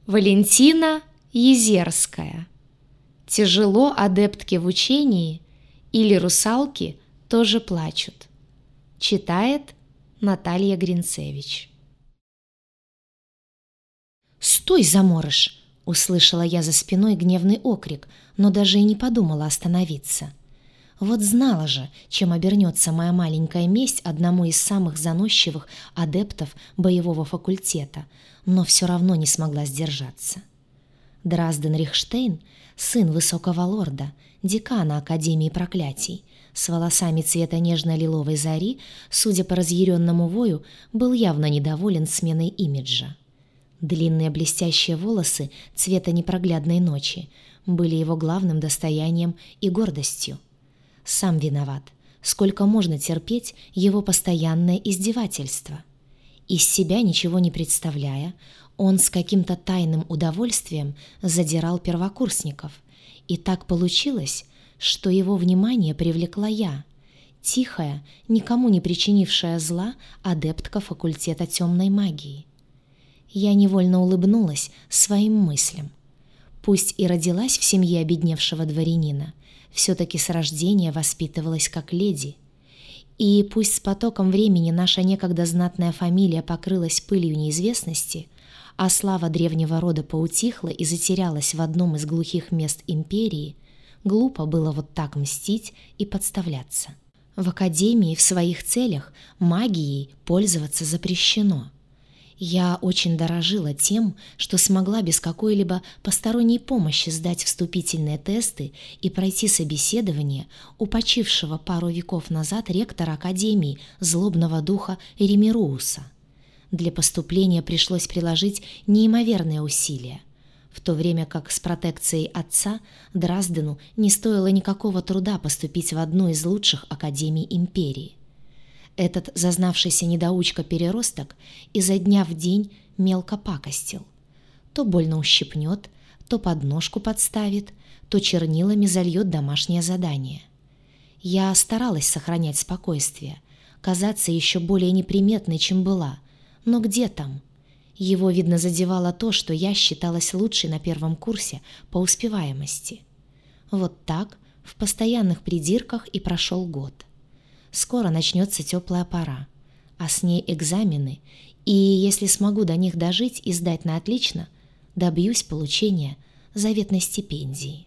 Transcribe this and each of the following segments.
Валентина Езерская. Тяжело адептке в учении или русалки тоже плачут. Читает Наталья Гринцевич. «Стой, заморыш!» — услышала я за спиной гневный окрик, но даже и не подумала остановиться. Вот знала же, чем обернется моя маленькая месть одному из самых заносчивых адептов боевого факультета, но все равно не смогла сдержаться. Дразден Рихштейн, сын высокого лорда, декана Академии проклятий, с волосами цвета нежно-лиловой зари, судя по разъяренному вою, был явно недоволен сменой имиджа. Длинные блестящие волосы цвета непроглядной ночи были его главным достоянием и гордостью. Сам виноват. Сколько можно терпеть его постоянное издевательство? Из себя ничего не представляя, он с каким-то тайным удовольствием задирал первокурсников. И так получилось, что его внимание привлекла я, тихая, никому не причинившая зла адептка факультета темной магии. Я невольно улыбнулась своим мыслям. Пусть и родилась в семье обедневшего дворянина, все-таки с рождения воспитывалась как леди. И пусть с потоком времени наша некогда знатная фамилия покрылась пылью неизвестности, а слава древнего рода поутихла и затерялась в одном из глухих мест империи, глупо было вот так мстить и подставляться. В академии в своих целях магией пользоваться запрещено. Я очень дорожила тем, что смогла без какой-либо посторонней помощи сдать вступительные тесты и пройти собеседование у почившего пару веков назад ректора Академии злобного духа Ремируса. Для поступления пришлось приложить неимоверные усилия, в то время как с протекцией отца Драздену не стоило никакого труда поступить в одну из лучших академий империи. Этот зазнавшийся недоучка-переросток изо дня в день мелко пакостил. То больно ущипнет, то подножку подставит, то чернилами зальет домашнее задание. Я старалась сохранять спокойствие, казаться еще более неприметной, чем была, но где там? Его, видно, задевало то, что я считалась лучшей на первом курсе по успеваемости. Вот так, в постоянных придирках и прошел год. Скоро начнется теплая пора, а с ней экзамены, и если смогу до них дожить и сдать на отлично, добьюсь получения заветной стипендии.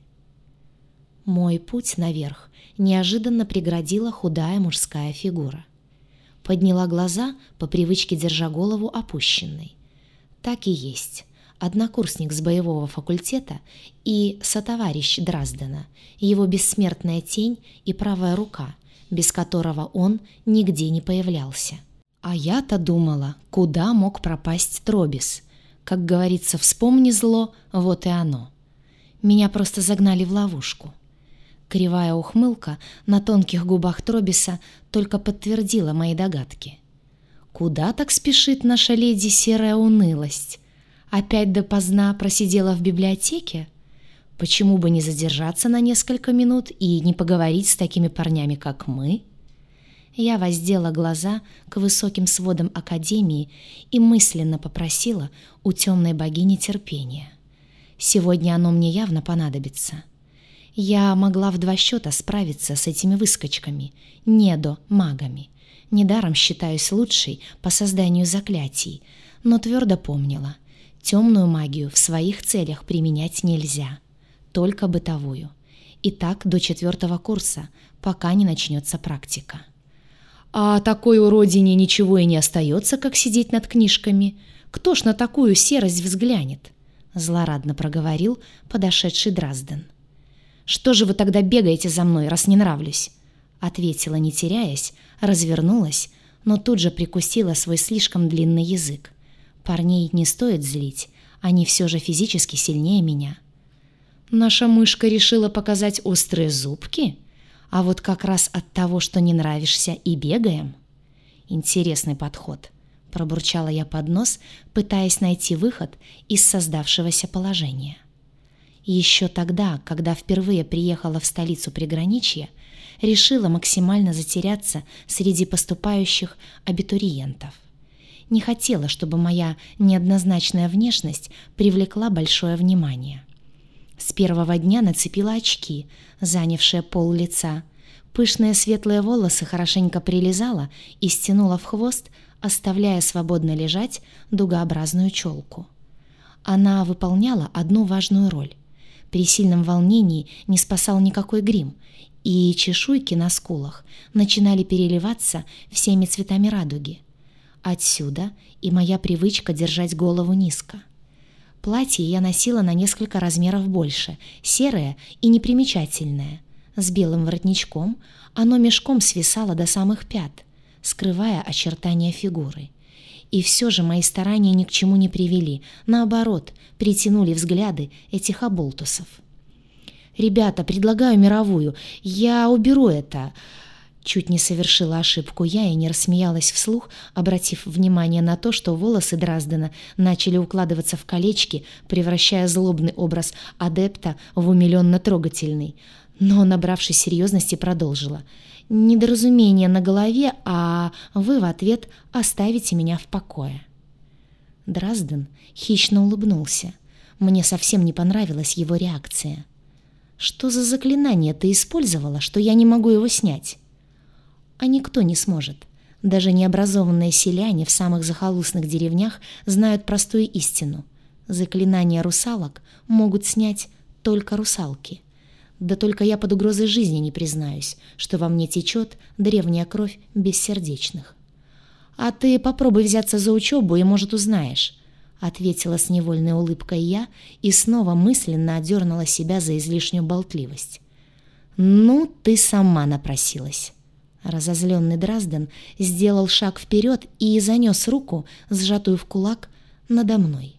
Мой путь наверх неожиданно преградила худая мужская фигура. Подняла глаза, по привычке держа голову опущенной. Так и есть. Однокурсник с боевого факультета и сотоварищ Драздена, его бессмертная тень и правая рука, без которого он нигде не появлялся. А я-то думала, куда мог пропасть Тробис. Как говорится, вспомни зло, вот и оно. Меня просто загнали в ловушку. Кривая ухмылка на тонких губах Тробиса только подтвердила мои догадки. Куда так спешит наша леди серая унылость? Опять допоздна просидела в библиотеке? Почему бы не задержаться на несколько минут и не поговорить с такими парнями, как мы? Я воздела глаза к высоким сводам академии и мысленно попросила у темной богини терпения. Сегодня оно мне явно понадобится. Я могла в 2 счета справиться с этими выскочками, недо-магами. Недаром считаюсь лучшей по созданию заклятий, но твердо помнила, темную магию в своих целях применять нельзя. Только бытовую. И так до 4 курса, пока не начнется практика. А такой уродине ничего и не остается, как сидеть над книжками. Кто ж на такую серость взглянет? Злорадно проговорил подошедший Дразден. Что же вы тогда бегаете за мной, раз не нравлюсь? Ответила, не теряясь, развернулась, но тут же прикусила свой слишком длинный язык. Парней не стоит злить, они все же физически сильнее меня. Наша мышка решила показать острые зубки? А вот как раз от того, что не нравишься, и бегаем? Интересный подход, пробурчала я под нос, пытаясь найти выход из создавшегося положения. Еще тогда, когда впервые приехала в столицу приграничья, решила максимально затеряться среди поступающих абитуриентов. не хотела, чтобы моя неоднозначная внешность привлекла большое внимание. С первого дня нацепила очки, занявшие пол лица. Пышные светлые волосы хорошенько прилизала и стянула в хвост, оставляя свободно лежать дугообразную челку. Она выполняла одну важную роль. При сильном волнении не спасал никакой грим, и чешуйки на скулах начинали переливаться всеми цветами радуги. Отсюда и моя привычка держать голову низко. Платье я носила на несколько размеров больше, серое и непримечательное. С белым воротничком оно мешком свисало до самых пят, скрывая очертания фигуры. И все же мои старания ни к чему не привели, наоборот, притянули взгляды этих оболтусов. «Ребята, предлагаю мировую, я уберу это». Чуть не совершила ошибку я и не рассмеялась вслух, обратив внимание на то, что волосы Драздена начали укладываться в колечки, превращая злобный образ адепта в умиленно трогательный. Но, набравшись серьезности, продолжила. «Недоразумение на голове, а вы в ответ оставите меня в покое». Дразден хищно улыбнулся. Мне совсем не понравилась его реакция. «Что за заклинание ты использовала, что я не могу его снять?» А никто не сможет. Даже необразованные селяне в самых захолустных деревнях знают простую истину. Заклинания русалок могут снять только русалки. Да только я под угрозой жизни не признаюсь, что во мне течет древняя кровь бессердечных. «А ты попробуй взяться за учебу, и, может, узнаешь», — ответила с невольной улыбкой я и снова мысленно одернула себя за излишнюю болтливость. «Ну, ты сама напросилась». Разозленный Дразден сделал шаг вперед и занес руку, сжатую в кулак, надо мной.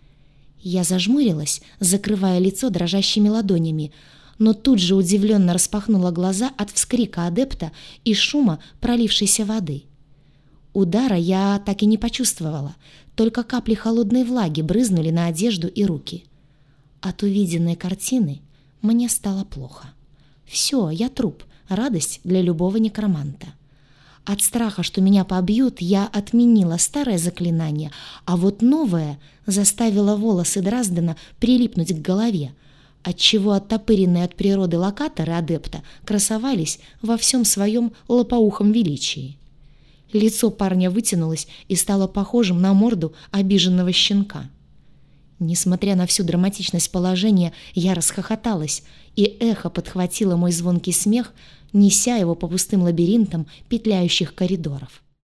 Я зажмурилась, закрывая лицо дрожащими ладонями, но тут же удивленно распахнула глаза от вскрика адепта и шума пролившейся воды. Удара я так и не почувствовала, только капли холодной влаги брызнули на одежду и руки. От увиденной картины мне стало плохо. Все, я труп. Радость для любого некроманта. От страха, что меня побьют, я отменила старое заклинание, а вот новое заставило волосы Драздена прилипнуть к голове, отчего оттопыренные от природы локаторы адепта красовались во всем своем лопоухом величии. Лицо парня вытянулось и стало похожим на морду обиженного щенка. Несмотря на всю драматичность положения, я расхохоталась, и эхо подхватило мой звонкий смех, неся его по пустым лабиринтам петляющих коридоров.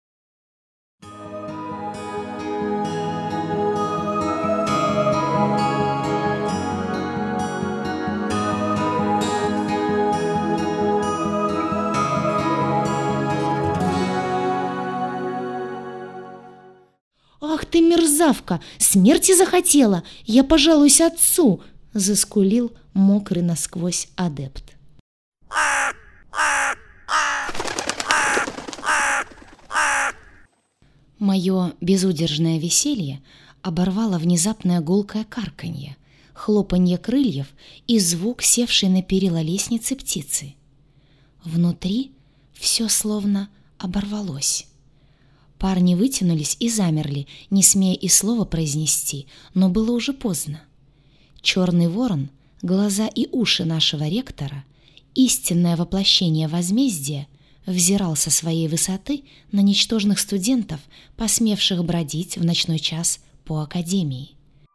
«Ах ты, мерзавка! Смерти захотела! Я пожалуюсь отцу!» — заскулил мокрый насквозь адепт. Мое безудержное веселье оборвало внезапное гулкое карканье, хлопанье крыльев и звук севшей на перила лестницы птицы. Внутри все словно оборвалось. Парни вытянулись и замерли, не смея и слова произнести, но было уже поздно. Черный ворон, глаза и уши нашего ректора, истинное воплощение возмездия, взирал со своей высоты на ничтожных студентов, посмевших бродить в ночной час по академии.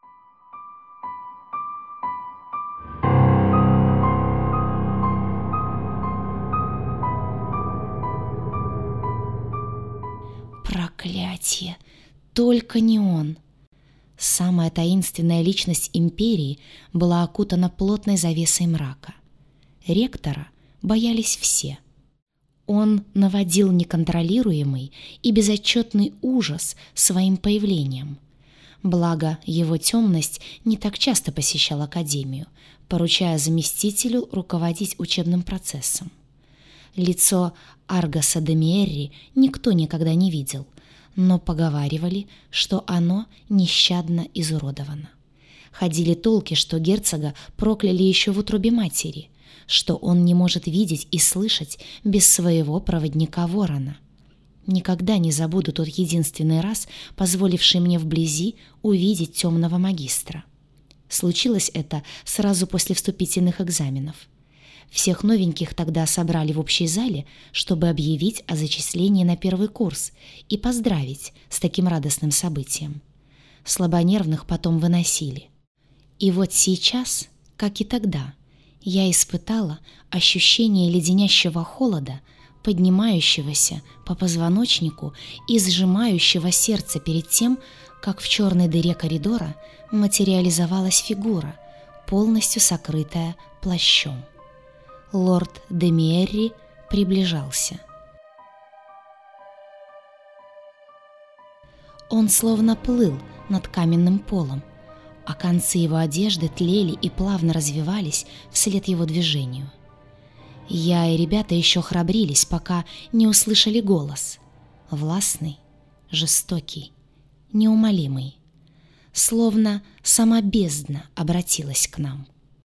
Проклятие! Только не он! Самая таинственная личность империи была окутана плотной завесой мрака. Ректора боялись все. Он наводил неконтролируемый и безотчетный ужас своим появлением. Благо, его темность не так часто посещал академию, поручая заместителю руководить учебным процессом. Лицо Аргаса де Миерри никто никогда не видел, но поговаривали, что оно нещадно изуродовано. Ходили толки, что герцога прокляли еще в утробе матери, что он не может видеть и слышать без своего проводника Ворона. Никогда не забуду тот единственный раз, позволивший мне вблизи увидеть темного магистра. Случилось это сразу после вступительных экзаменов. Всех новеньких тогда собрали в общей зале, чтобы объявить о зачислении на первый курс и поздравить с таким радостным событием. Слабонервных потом выносили. И вот сейчас, как и тогда, я испытала ощущение леденящего холода, поднимающегося по позвоночнику и сжимающего сердце перед тем, как в черной дыре коридора материализовалась фигура, полностью сокрытая плащом. Лорд де Миерри приближался. Он словно плыл над каменным полом, а концы его одежды тлели и плавно развивались вслед его движению. Я и ребята еще храбрились, пока не услышали голос. Властный, жестокий, неумолимый. Словно сама бездна обратилась к нам.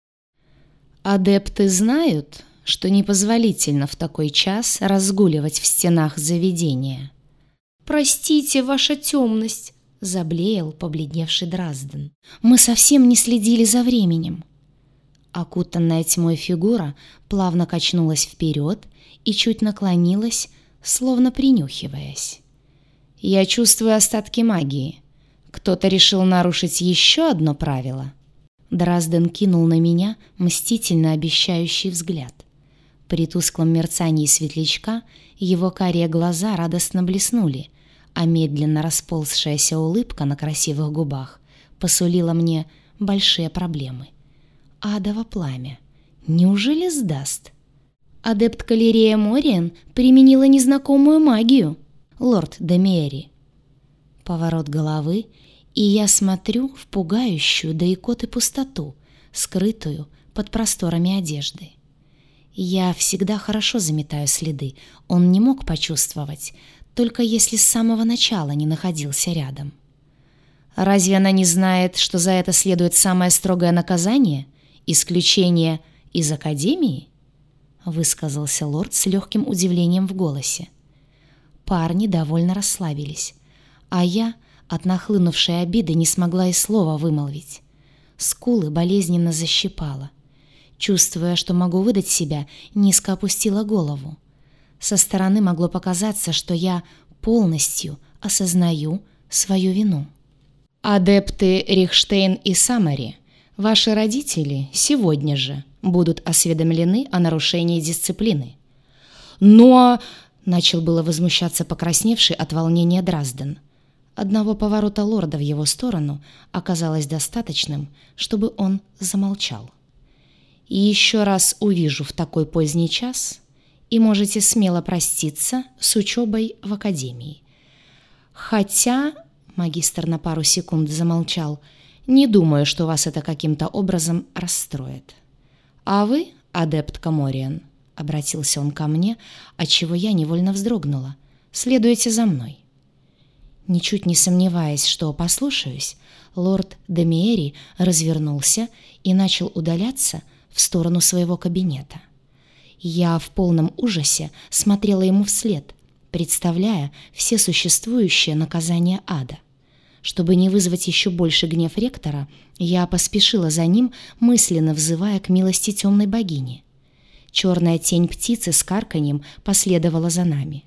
Адепты знают, что непозволительно в такой час разгуливать в стенах заведения. «Простите, ваша темность», — заблеял побледневший Дразден. «Мы совсем не следили за временем». Окутанная тьмой фигура плавно качнулась вперед и чуть наклонилась, словно принюхиваясь. «Я чувствую остатки магии. Кто-то решил нарушить еще одно правило». Дразден кинул на меня мстительно обещающий взгляд. При тусклом мерцании светлячка его карие глаза радостно блеснули, а медленно расползшаяся улыбка на красивых губах посулила мне большие проблемы. Адово пламя. Неужели сдаст? Адепт Калерея Мориен применила незнакомую магию, лорд де Миерри. Поворот головы, и я смотрю в пугающую до икоты пустоту, скрытую под просторами одежды. Я всегда хорошо заметаю следы, он не мог почувствовать, только если с самого начала не находился рядом. Разве она не знает, что за это следует самое строгое наказание? Исключение из академии? Высказался лорд с легким удивлением в голосе. Парни довольно расслабились, а я от нахлынувшей обиды не смогла и слова вымолвить. Скулы болезненно защипала. Чувствуя, что могу выдать себя, низко опустила голову. Со стороны могло показаться, что я полностью осознаю свою вину. «Адепты Рихштейн и Самари, ваши родители сегодня же будут осведомлены о нарушении дисциплины». «Но...» — начал было возмущаться покрасневший от волнения Дразден. Одного поворота лорда в его сторону оказалось достаточным, чтобы он замолчал. «И еще раз увижу в такой поздний час, и можете смело проститься с учебой в академии. Хотя...» — магистр на пару секунд замолчал. «Не думаю, что вас это каким-то образом расстроит. А вы, адептка Мориен», — обратился он ко мне, отчего я невольно вздрогнула, — «следуйте за мной». Ничуть не сомневаясь, что послушаюсь, лорд де Миерри развернулся и начал удаляться в сторону своего кабинета. Я в полном ужасе смотрела ему вслед, представляя все существующие наказания ада. Чтобы не вызвать еще больше гнев ректора, я поспешила за ним, мысленно взывая к милости темной богини. Черная тень птицы с карканьем последовала за нами.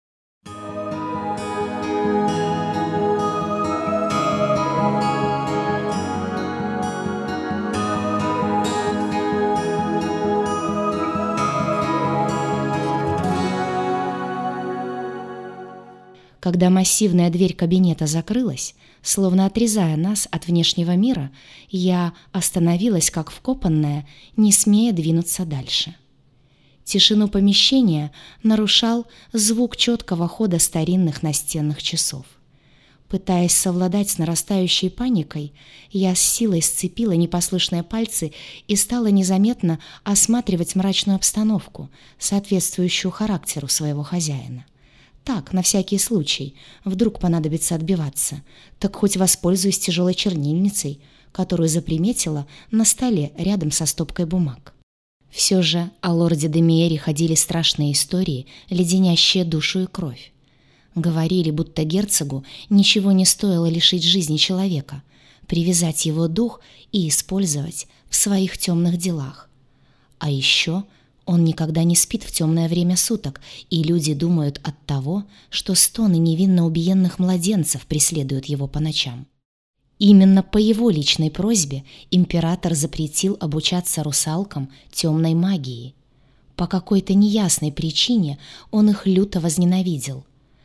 Когда массивная дверь кабинета закрылась, словно отрезая нас от внешнего мира, я остановилась как вкопанная, не смея двинуться дальше. Тишину помещения нарушал звук четкого хода старинных настенных часов. Пытаясь совладать с нарастающей паникой, я с силой сцепила непослушные пальцы и стала незаметно осматривать мрачную обстановку, соответствующую характеру своего хозяина. Так, на всякий случай, вдруг понадобится отбиваться, так хоть воспользуюсь тяжелой чернильницей, которую заприметила на столе рядом со стопкой бумаг. Все же о лорде де Миерри ходили страшные истории, леденящие душу и кровь. Говорили, будто герцогу ничего не стоило лишить жизни человека, привязать его дух и использовать в своих темных делах. А еще он никогда не спит в темное время суток, и люди думают от того, что стоны невинно убиенных младенцев преследуют его по ночам. Именно по его личной просьбе император запретил обучаться русалкам темной магии. По какой-то неясной причине он их люто возненавидел.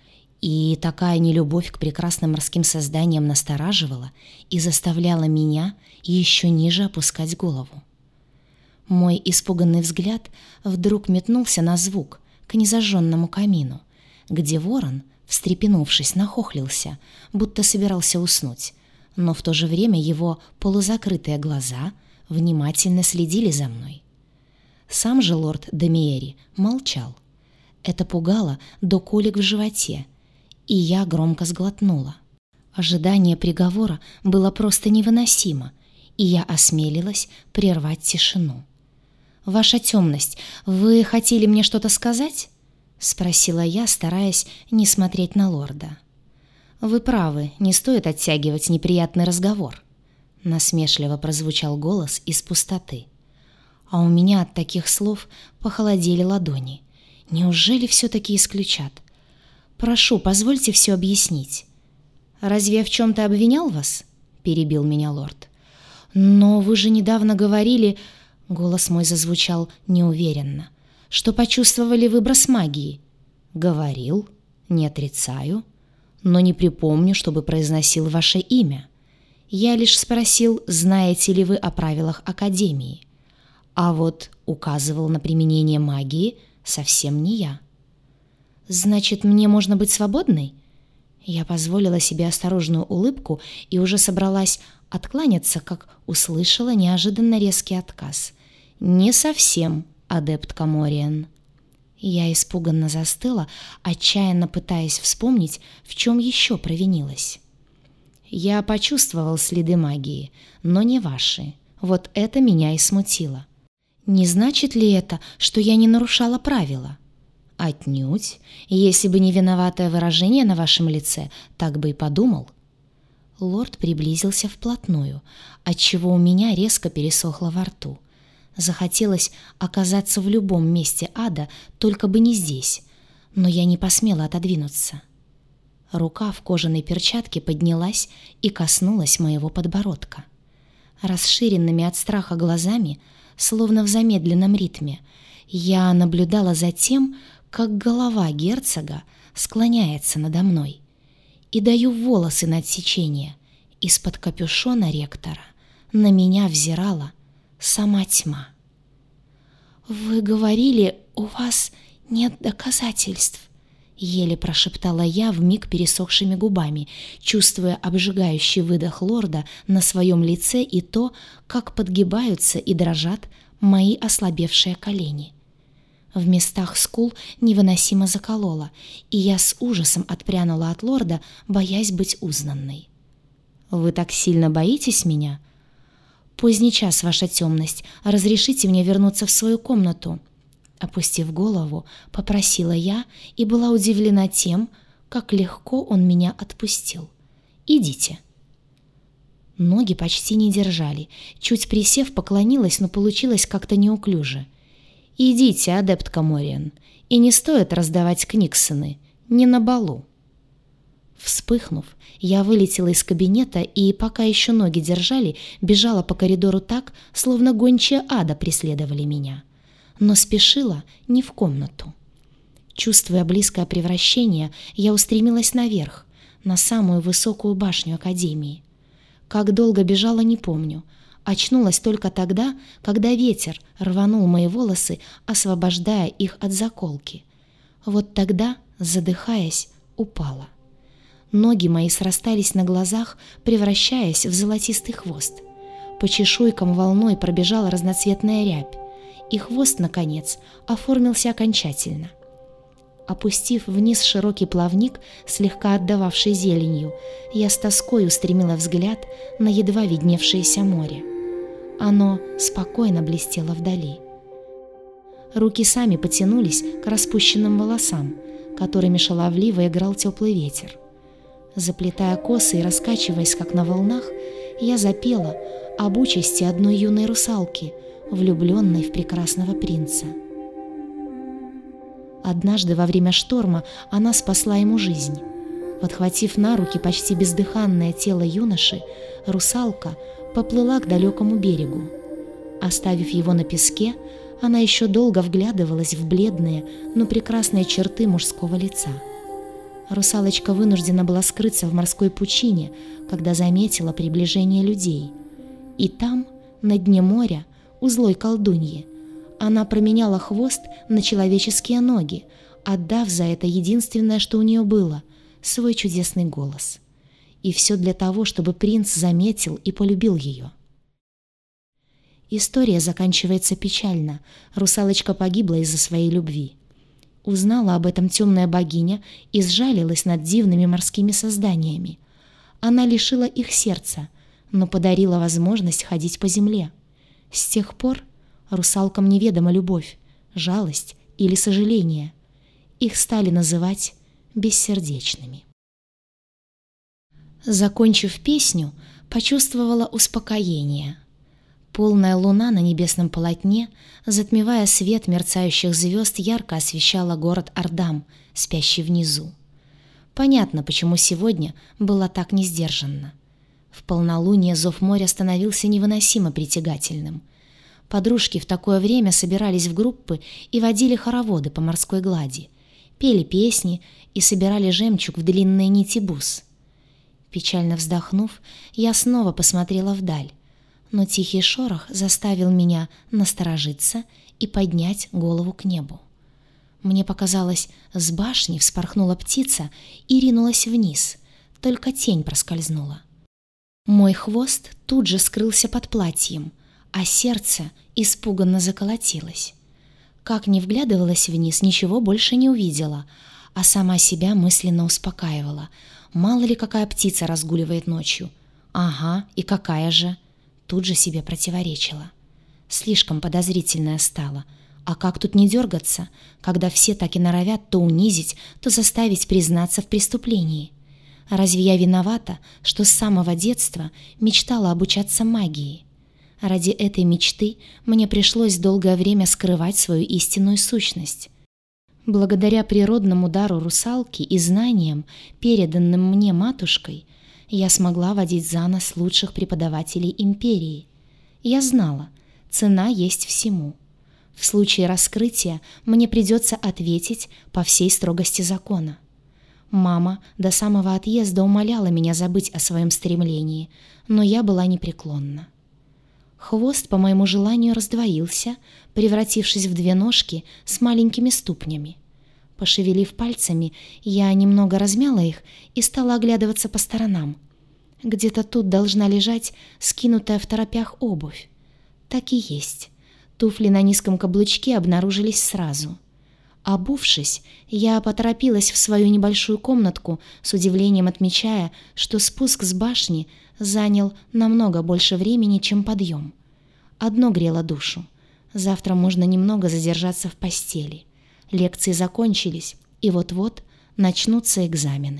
И такая нелюбовь к прекрасным морским созданиям настораживала и заставляла меня еще ниже опускать голову. Мой испуганный взгляд вдруг метнулся на звук, к незажженному камину, где ворон, встрепенувшись, нахохлился, будто собирался уснуть, но в то же время его полузакрытые глаза внимательно следили за мной. Сам же лорд Демиери молчал. Это пугало до колик в животе, и я громко сглотнула. Ожидание приговора было просто невыносимо, и я осмелилась прервать тишину. «Ваша темность, вы хотели мне что-то сказать?» — спросила я, стараясь не смотреть на лорда. «Вы правы, не стоит оттягивать неприятный разговор», — насмешливо прозвучал голос из пустоты. А у меня от таких слов похолодели ладони. Неужели все-таки исключат? «Прошу, позвольте все объяснить». «Разве я в чем-то обвинял вас?» — перебил меня лорд. «Но вы же недавно говорили...» — голос мой зазвучал неуверенно. «Что почувствовали выброс магии?» «Говорил, не отрицаю, но не припомню, чтобы произносил ваше имя. Я лишь спросил, знаете ли вы о правилах Академии. А вот указывал на применение магии совсем не я». «Значит, мне можно быть свободной?» Я позволила себе осторожную улыбку и уже собралась откланяться, как услышала неожиданно резкий отказ. «Не совсем, адепт Камориан». Я испуганно застыла, отчаянно пытаясь вспомнить, в чем еще провинилась. «Я почувствовал следы магии, но не ваши. Вот это меня и смутило. Не значит ли это, что я не нарушала правила?» «Отнюдь. Если бы не виноватое выражение на вашем лице, так бы и подумал». Лорд приблизился вплотную, отчего у меня резко пересохло во рту. Захотелось оказаться в любом месте ада, только бы не здесь, но я не посмела отодвинуться. Рука в кожаной перчатке поднялась и коснулась моего подбородка. Расширенными от страха глазами, словно в замедленном ритме, я наблюдала за тем, как голова герцога склоняется надо мной, и даю волосы на отсечение. Из-под капюшона ректора на меня взирала сама тьма. «Вы говорили, у вас нет доказательств», — еле прошептала я вмиг пересохшими губами, чувствуя обжигающий выдох лорда на своем лице и то, как подгибаются и дрожат мои ослабевшие колени. В местах скул невыносимо заколола, и я с ужасом отпрянула от лорда, боясь быть узнанной. «Вы так сильно боитесь меня?» «Поздний час, ваша темность. Разрешите мне вернуться в свою комнату?» Опустив голову, попросила я и была удивлена тем, как легко он меня отпустил. «Идите». Ноги почти не держали. Чуть присев, поклонилась, но получилось как-то неуклюже. «Идите, адепт Камориан, и не стоит раздавать книгсоны, не на балу». Вспыхнув, я вылетела из кабинета и, пока еще ноги держали, бежала по коридору так, словно гончие ада преследовали меня. Но спешила не в комнату. Чувствуя близкое превращение, я устремилась наверх, на самую высокую башню Академии. Как долго бежала, не помню. Очнулась только тогда, когда ветер рванул мои волосы, освобождая их от заколки. Вот тогда, задыхаясь, упала. Ноги мои срастались на глазах, превращаясь в золотистый хвост. По чешуйкам волной пробежала разноцветная рябь, и хвост, наконец, оформился окончательно. Опустив вниз широкий плавник, слегка отдававший зеленью, я с тоской устремила взгляд на едва видневшееся море. Оно спокойно блестело вдали. Руки сами потянулись к распущенным волосам, которыми шаловливо играл теплый ветер. Заплетая косы и раскачиваясь, как на волнах, я запела об участи одной юной русалки, влюбленной в прекрасного принца. Однажды во время шторма она спасла ему жизнь. Подхватив на руки почти бездыханное тело юноши, русалка поплыла к далекому берегу. Оставив его на песке, она еще долго вглядывалась в бледные, но прекрасные черты мужского лица. Русалочка вынуждена была скрыться в морской пучине, когда заметила приближение людей. И там, на дне моря, у злой колдуньи, она променяла хвост на человеческие ноги, отдав за это единственное, что у нее было — свой чудесный голос. И все для того, чтобы принц заметил и полюбил ее. История заканчивается печально. Русалочка погибла из-за своей любви. Узнала об этом темная богиня и сжалилась над дивными морскими созданиями. Она лишила их сердца, но подарила возможность ходить по земле. С тех пор русалкам неведома любовь, жалость или сожаление. Их стали называть бессердечными. Закончив песню, почувствовала успокоение. Полная луна на небесном полотне, затмевая свет мерцающих звезд, ярко освещала город Ардам, спящий внизу. Понятно, почему сегодня была так несдержанна. В полнолуние зов моря становился невыносимо притягательным. Подружки в такое время собирались в группы и водили хороводы по морской глади, пели песни и собирали жемчуг в длинные нити бус. Печально вздохнув, я снова посмотрела вдаль, но тихий шорох заставил меня насторожиться и поднять голову к небу. Мне показалось, с башни вспорхнула птица и ринулась вниз, только тень проскользнула. Мой хвост тут же скрылся под платьем, а сердце испуганно заколотилось. Как ни вглядывалась вниз, ничего больше не увидела, а сама себя мысленно успокаивала. Мало ли какая птица разгуливает ночью. Ага, и какая же? Тут же себе противоречила. Слишком подозрительная стала. А как тут не дергаться, когда все так и норовят то унизить, то заставить признаться в преступлении? Разве я виновата, что с самого детства мечтала обучаться магии? Ради этой мечты мне пришлось долгое время скрывать свою истинную сущность. Благодаря природному дару русалки и знаниям, переданным мне матушкой, я смогла водить за нос лучших преподавателей империи. Я знала, цена есть всему. В случае раскрытия мне придется ответить по всей строгости закона. Мама до самого отъезда умоляла меня забыть о своем стремлении, но я была непреклонна. Хвост, по моему желанию, раздвоился, превратившись в две ножки с маленькими ступнями. Пошевелив пальцами, я немного размяла их и стала оглядываться по сторонам. Где-то тут должна лежать скинутая в торопях обувь. Так и есть. Туфли на низком каблучке обнаружились сразу. Обувшись, я поторопилась в свою небольшую комнатку, с удивлением отмечая, что спуск с башни занял намного больше времени, чем подъем. Одно грело душу. Завтра можно немного задержаться в постели. Лекции закончились, и вот-вот начнутся экзамены.